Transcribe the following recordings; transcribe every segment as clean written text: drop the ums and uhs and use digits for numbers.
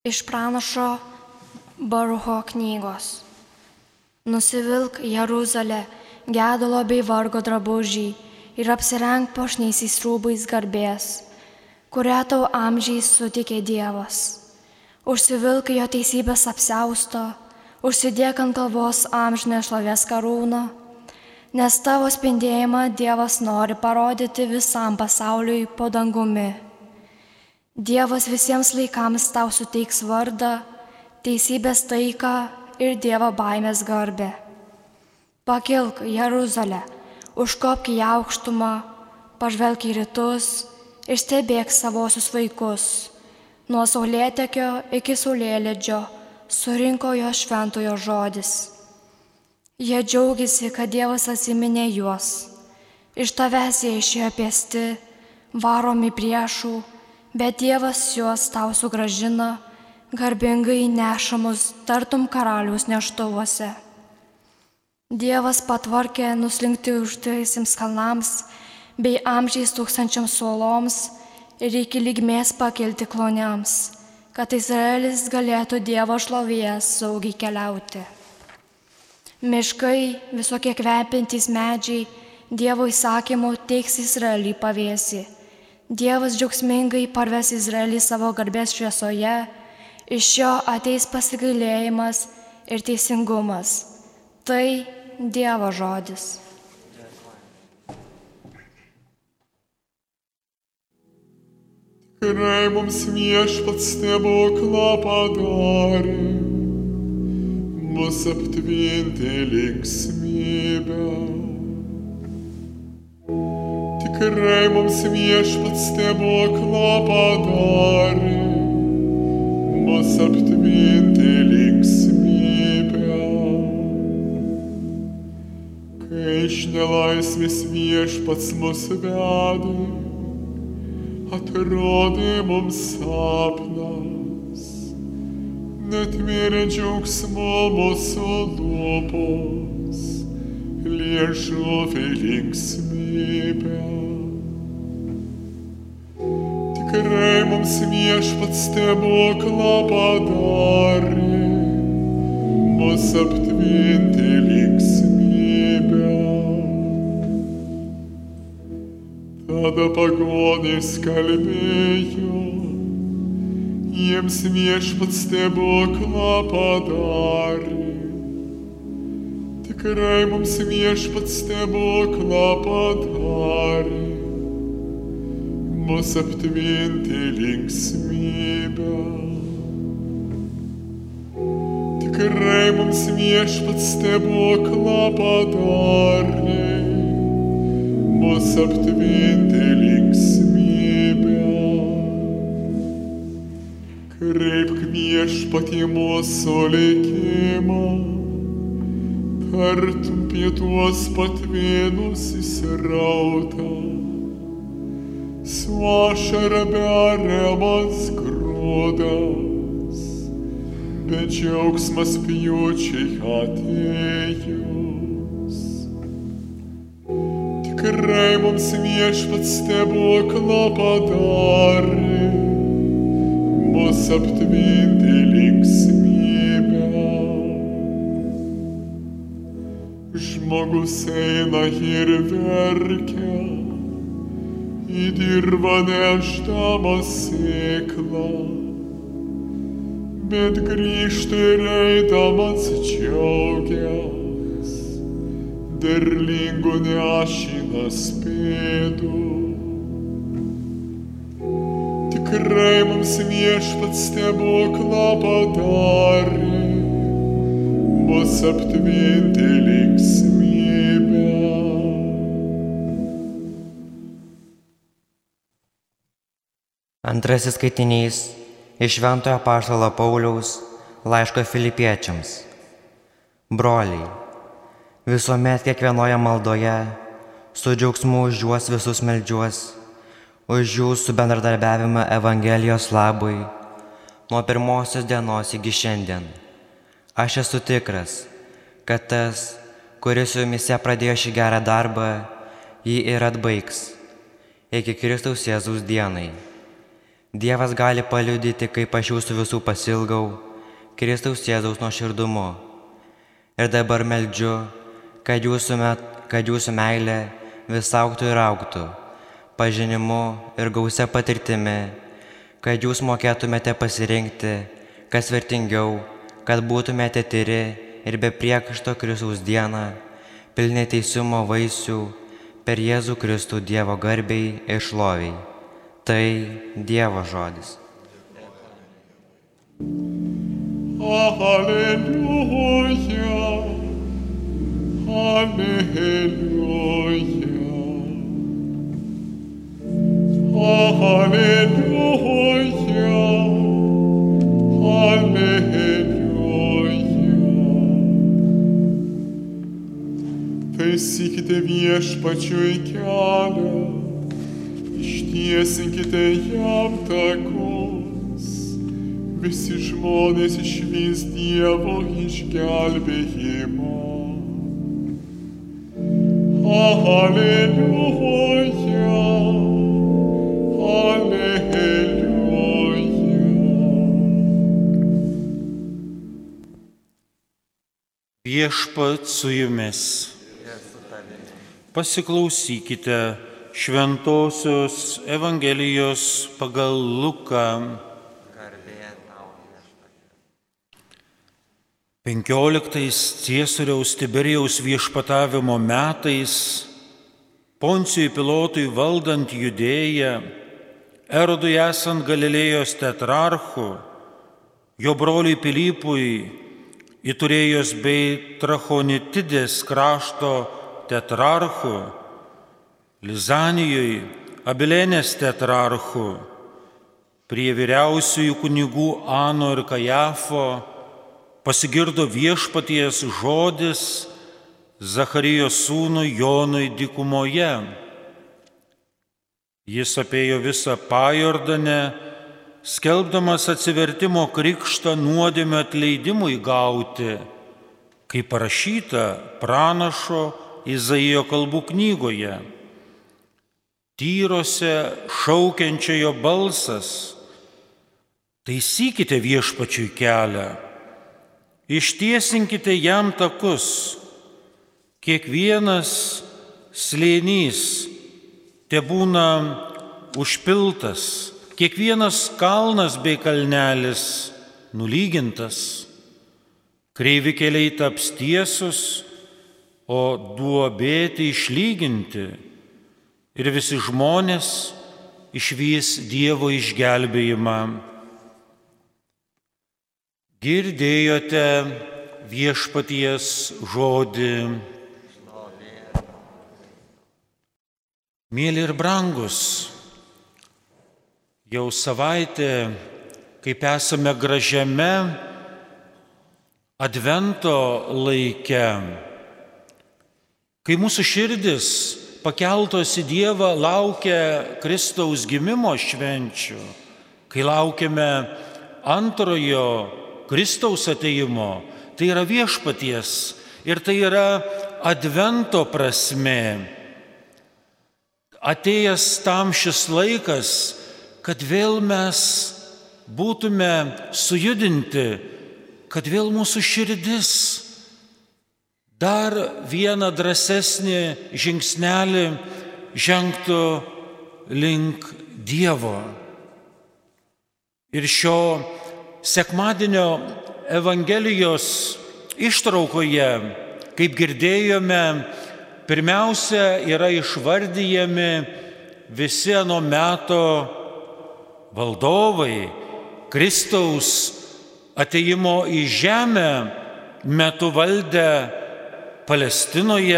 Iš pranašo Barucho knygos. Nusivilk Jeruzalę, gedulo bei vargo drabužį ir apsirenk puošniaisiais rūbais garbės, kurią tau amžiais suteikė Dievas. Užsivilk jo teisybės apsiausto, užsidėk ant galvos amžinę šlovės karūną, nes tavo spindėjimą Dievas nori parodyti visam pasauliui po dangumi. Dievas visiems laikams tau suteiks vardą, teisybės taiką ir Dievo baimės garbę. Pakilk Jeruzalę, užkopk į aukštumą, pažvelk į rytus ir stebėk savosius vaikus. Nuo saulėtekio iki saulėlydžio surinko jo šventojo žodis. Jie džiaugiasi, kad Dievas atsiminė juos. Iš tavęs jie išėjo pėsti, varomi priešų, bet Dievas juos tau sugrąžina, garbingai nešamus tartum karaliaus neštuvuose. Dievas patvarkė nuslinkti užtaisiems kalnams bei amžiais tūkstančiams suoloms ir iki lygmės pakilti kloniams, kad Izraelis galėtų Dievo šlovėje saugiai keliauti. Miškai, visokie kvepintys medžiai, Dievo įsakymų teiks Izraelį pavėsį. Dievas džiaugsmingai parves Izraelį savo garbės šviesoje, iš jo ateis pasigailėjimas ir teisingumas. Tai Dievo žodis. Tikrai mums Viešpats stebuklą padarė, mus aptvinti linksmybę. Tikrai mums Viešpats stebuklą padarė, mus aptvinti linksmybę. Kai iš nelaisvės Viešpats mus vedė, atrodė mums sapnas, netvėrė džiaugsmo mūsų lūpos, liežuviai linksmybę. Tikrai mums Viešpats stebuklą padarė, mus aptvinti linksmybę. Tada pagonys kalbėjo, jiems Viešpats stebuklą padarė. Tikrai mums Viešpats stebuklą padarė, mus aptvinti linksmybę. Tikrai mums Viešpats stebuklą padarė, mus aptvinti linksmybę. Kreipk Viešpatie mūsų likimą, tartum pietuos patvėnusi srautą, su ašara beriamas grūdas, bet džiaugsmas pjūčiai atėjus. Tikrai mums Viešpats stebuklą padarė, mus aptvinti linksmybę. Žmogus eina ir verkia, į dirvą nešdamas sėklą, bet grįžta ir eidamas džiaugias, derlingų nešinas pėdų. Tikrai mums Viešpats stebuklą padarė, mus aptvinti linksmybę. Antrasis skaitinys iš Šventojo apaštalo Pauliaus laiško Filipiečiams. Broliai, visuomet kiekvienoje maldoje su džiaugsmu už juos visus meldžiuos, už jūsų bendradarbiavimą Evangelijos labui nuo pirmosios dienos iki šiandien. Aš esu tikras, kad tas, kuris jumise pradėjo šį gerą darbą, jį ir atbaigs iki Kristaus Jėzaus dienai. Dievas gali paliudyti, kaip aš jūsų visų pasilgau, Kristaus Jėzaus nuoširdumu. Ir dabar meldžiu, kad jūsų meilė vis augtų ir augtų, pažinimu ir gausia patirtimi, kad jūs mokėtumėte pasirinkti, kas vertingiau, kad būtumėte tyri ir be priekaišto Kristaus dieną, pilni teisumo vaisių per Jėzų Kristų Dievo garbei ir šloviai. Tai Dievo žodis. Alleluja, alleluja, alleluja, alleluja. Taisykite Viešpačiui kelią, ištiesinkite jam takus, visi žmonės išvys Dievo išgelbėjimą. Alleluja, alleluja. Viešpats su jumis. Pasiklausykite Šventosios Evangelijos pagal Luką. 15 Ciesoriaus Tiberijaus viešpatavimo metais, Poncijui Pilotui valdant Judėją, Erodui esant Galilėjos tetrarchu, jo broliui Pilypui, Iturėjos bei Trachonitidės krašto tetrarchu, Lizanijui, Abilenės tetrarchu, prie vyriausiųjų kunigų Ano ir Kajafo pasigirdo Viešpaties žodis Zacharijo sūnui Jonui dykumoje. Jis apėjo visą Pajordanę, skelbdamas atsivertimo krikštą nuodėmio atleidimui gauti, kaip parašyta pranašo Izaijo kalbų knygoje. Tyrose šaukiančiojo balsas: taisykite Viešpačiui kelią, ištiesinkite jam takus, kiekvienas slėnys tebūna užpiltas, kiekvienas kalnas bei kalnelis nulygintas, kreivi keliai taps tiesus, o duobėti išlyginti, ir visi žmonės išvys Dievo išgelbėjimą. Girdėjote Viešpaties žodį. Mėly ir brangus, jau savaitę, kaip esame gražiame Advento laike, kai mūsų širdis pakeltos į Dievą laukia Kristaus gimimo švenčių, kai laukiame antrojo Kristaus atėjimo, tai yra Viešpaties ir tai yra Advento prasmė. Atėjęs tam šis laikas, kad vėl mes būtume sujudinti, kad vėl mūsų širdis dar vieną drąsesnį žingsnelį žengtų link Dievo. Ir šio sekmadienio Evangelijos ištraukoje, kaip girdėjome, pirmiausia yra išvardyjami visi ano meto valdovai, Kristaus atėjimo į žemę metu valdę Palestinoje.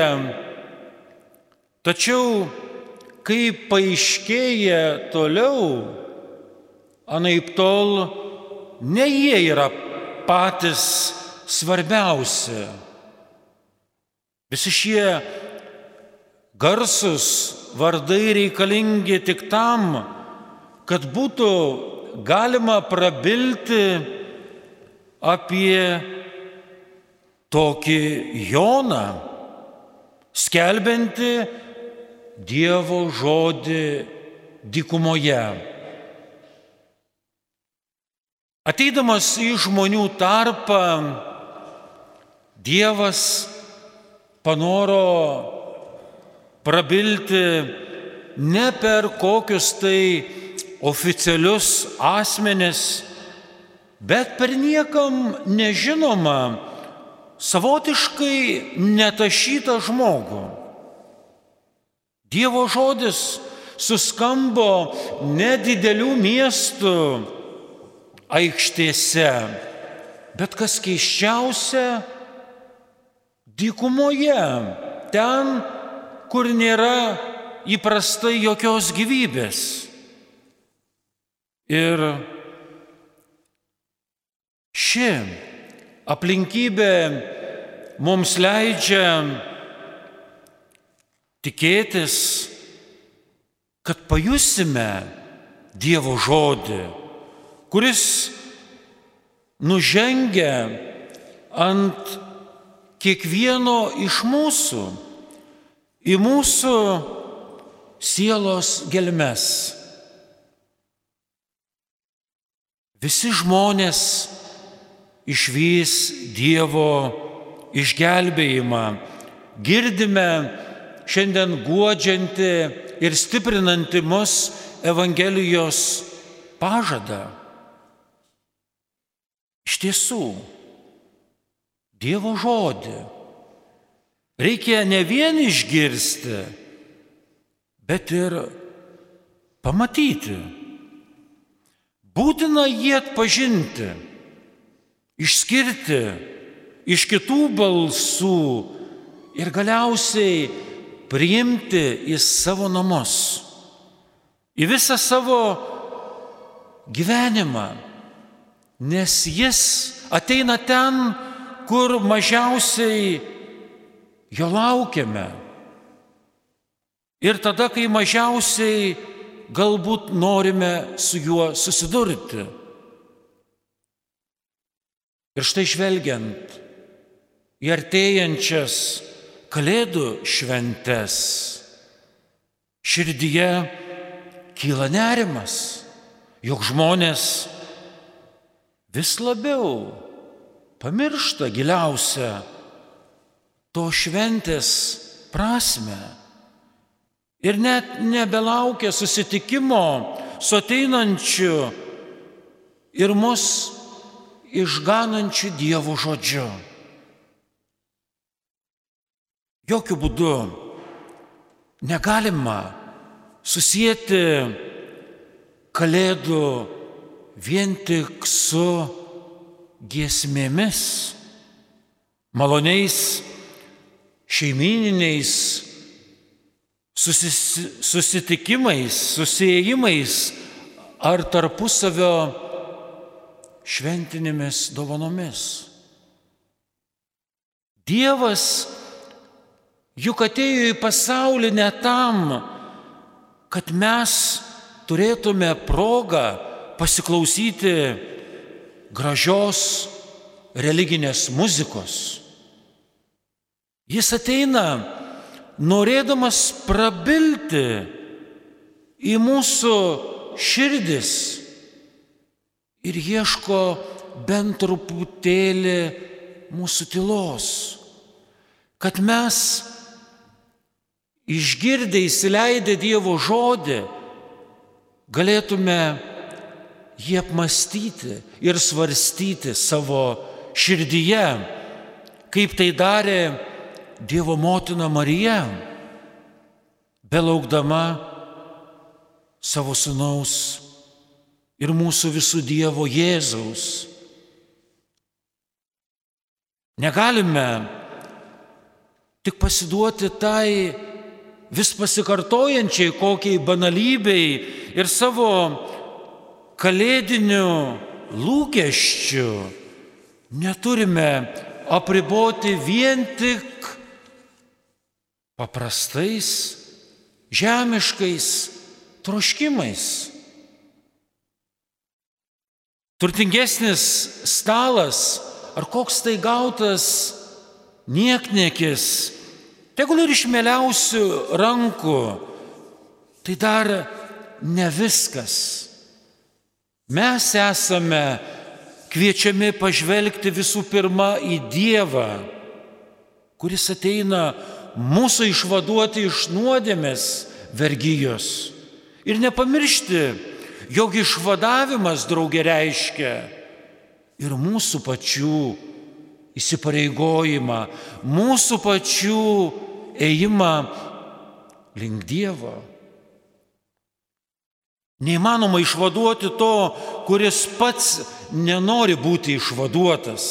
Tačiau, kai paaiškėja toliau, anaiptol ne jie yra patys svarbiausi. Visi šie garsus vardai reikalingi tik tam, kad būtų galima prabilti apie tokį Joną, skelbiantį Dievo žodį dykumoje. Ateidamas į žmonių tarpą, Dievas panoro prabilti ne per kokius tai oficialius asmenis, bet per niekam nežinomą, savotiškai netašytą žmogų. Dievo žodis suskambo nedidelių miestų aikštėse, bet kas keisčiausia, dykumoje, ten, kur nėra įprastai jokios gyvybės. Ir ši aplinkybė mums leidžia tikėtis, kad pajusime Dievo žodį, kuris nužengia ant kiekvieno iš mūsų, į mūsų sielos gelmes. Visi žmonės išvys Dievo išgelbėjimą. Girdime šiandien guodžiantį ir stiprinantį mus Evangelijos pažadą. Iš tiesų, Dievo žodį reikia ne vien išgirsti, bet ir pamatyti. Būtina jį atpažinti, išskirti iš kitų balsų ir galiausiai priimti į savo namus, į visą savo gyvenimą, nes jis ateina ten, kur mažiausiai jo laukiame. Ir tada, kai mažiausiai galbūt norime su juo susidurti. Ir štai žvelgiant į artėjančias Kalėdų šventes, širdyje kyla nerimas, jog žmonės vis labiau pamiršta giliausią to šventės prasmę ir net nebelaukia susitikimo su ateinančiu ir mus išganančiu Dievo žodžiu. Jokiu būdu negalima susieti Kalėdų vien tik su giesmėmis, maloniais šeimyniniais susitikimais, susiėjimais ar tarpusavio šventinėmis dovanomis. Dievas juk atėjo į pasaulį ne tam, kad mes turėtume progą pasiklausyti gražios religinės muzikos. Jis ateina norėdamas prabilti į mūsų širdis ir ieško bent truputėlį mūsų tylos, kad mes išgirdę įsileidę Dievo žodį galėtume jį apmąstyti ir svarstyti savo širdyje, kaip tai darė Dievo motina Marija, belaukdama savo sūnaus ir mūsų visų Dievo Jėzaus. Negalime tik pasiduoti tai vis pasikartojančiai kokiai banalybei ir savo kalėdinių lūkesčių neturime apriboti vien tik paprastais, žemiškais troškimais. Turtingesnis stalas ar koks tai gautas niekniekis, tegul ir iš mieliausių rankų, tai dar ne viskas. Mes esame kviečiami pažvelgti visų pirma į Dievą, kuris ateina mūsų išvaduoti iš nuodėmės vergijos. Ir nepamiršti, jog išvadavimas, drauge, reiškia ir mūsų pačių įsipareigojimą, mūsų pačių ėjimą link Dievo. Neįmanoma išvaduoti to, kuris pats nenori būti išvaduotas.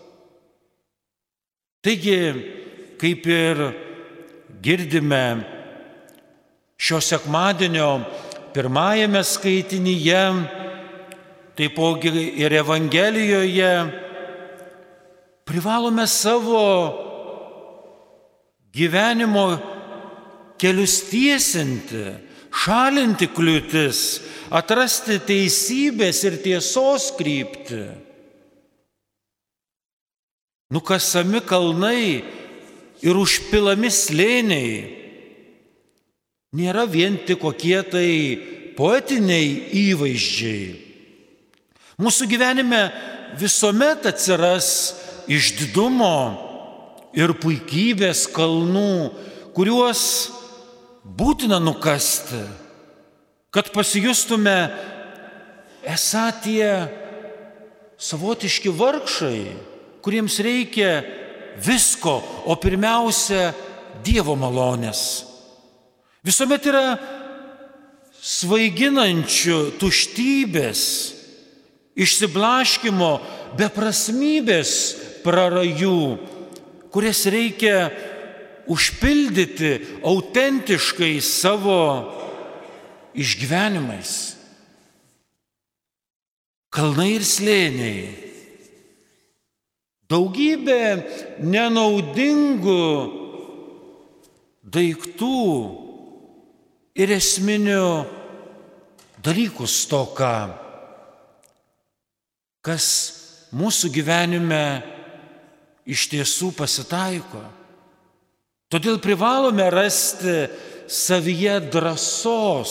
Taigi, kaip ir girdime šio sekmadienio pirmajame skaitinyje, taipogi ir Evangelijoje, privalome savo gyvenimo kelius tiesinti, šalinti kliūtis, atrasti teisybės ir tiesos kryptį. Nukasami kalnai ir užpilami slėniai nėra vien tik kokie tai poetiniai įvaizdžiai. Mūsų gyvenime visuomet atsiras išdidumo ir puikybės kalnų, kuriuos būtina nukasti, kad pasijustume esą tie savotiški vargšai, kuriems reikia visko, o pirmiausia Dievo malonės. Visuomet yra svaiginančių tuštybės, išsiblaškimo, beprasmybės prarajų, kurias reikia užpildyti autentiškai savo išgyvenimais. Kalnai ir slėniai, daugybė nenaudingų daiktų ir esminių dalykų stoka, kas mūsų gyvenime iš tiesų pasitaiko. Todėl privalome rasti savyje drąsos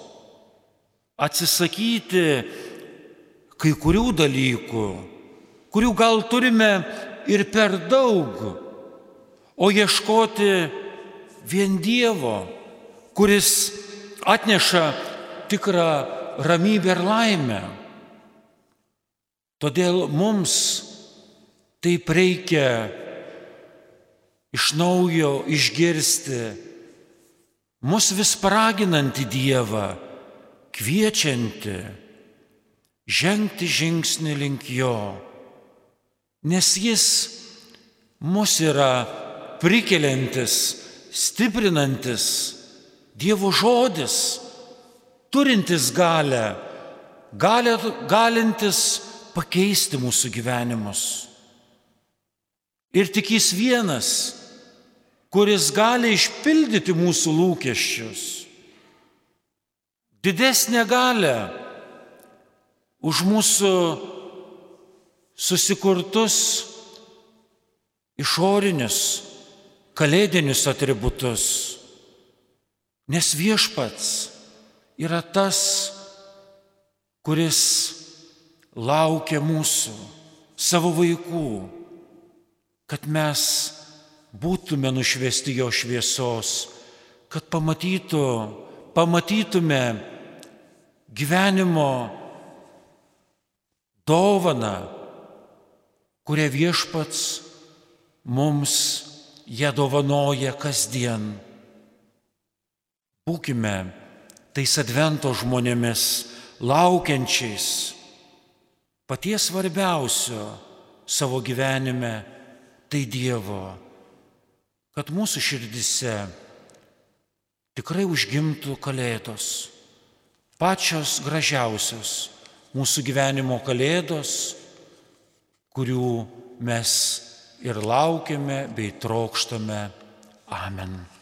atsisakyti kai kurių dalykų, kurių gal turime ir per daug, o ieškoti vien Dievo, kuris atneša tikrą ramybę ir laimę. Todėl mums taip reikia iš naujo išgirsti mus vis paraginantį Dievą, kviečiantį žengti žingsnį link Jo, nes Jis mus yra prikeliantis, stiprinantis Dievo žodis, turintis galę, galintis pakeisti mūsų gyvenimus. Ir tik Jis vienas, kuris gali išpildyti mūsų lūkesčius. Didesnę galę už mūsų susikurtus išorinius, kalėdinius atributus. Nes Viešpats yra tas, kuris laukia mūsų, savo vaikų, kad mes būtume nušviesti Jo šviesos, kad pamatytume gyvenimo dovaną, kurią Viešpats mums ją dovanoja kasdien. Būkime tais advento žmonėmis, laukiančiais paties svarbiausio savo gyvenime, tai Dievo, kad mūsų širdise tikrai užgimtų kalėdos, pačios gražiausios mūsų gyvenimo kalėdos, kurių mes ir laukiame bei trokštame. Amen.